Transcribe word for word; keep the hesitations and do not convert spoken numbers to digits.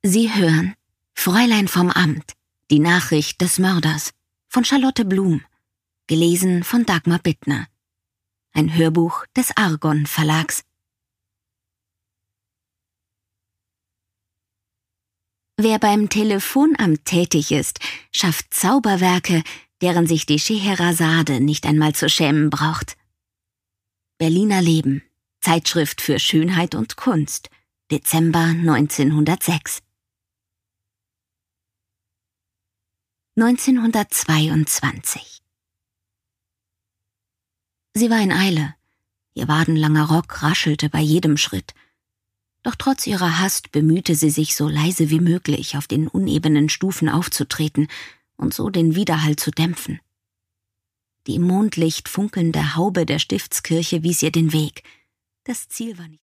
Sie hören Fräulein vom Amt, die Nachricht des Mörders von Charlotte Blum, gelesen von Dagmar Bittner. Ein Hörbuch des Argon Verlags. Wer beim Telefonamt tätig ist, schafft Zauberwerke, deren sich die Scheherazade nicht einmal zu schämen braucht. Berliner Leben, Zeitschrift für Schönheit und Kunst, Dezember neunzehnhundertsechs. neunzehnhundertzweiundzwanzig. Sie war in Eile. Ihr wadenlanger Rock raschelte bei jedem Schritt. Doch trotz ihrer Hast bemühte sie sich, so leise wie möglich auf den unebenen Stufen aufzutreten und so den Widerhall zu dämpfen. Die im Mondlicht funkelnde Haube der Stiftskirche wies ihr den Weg. Das Ziel war nicht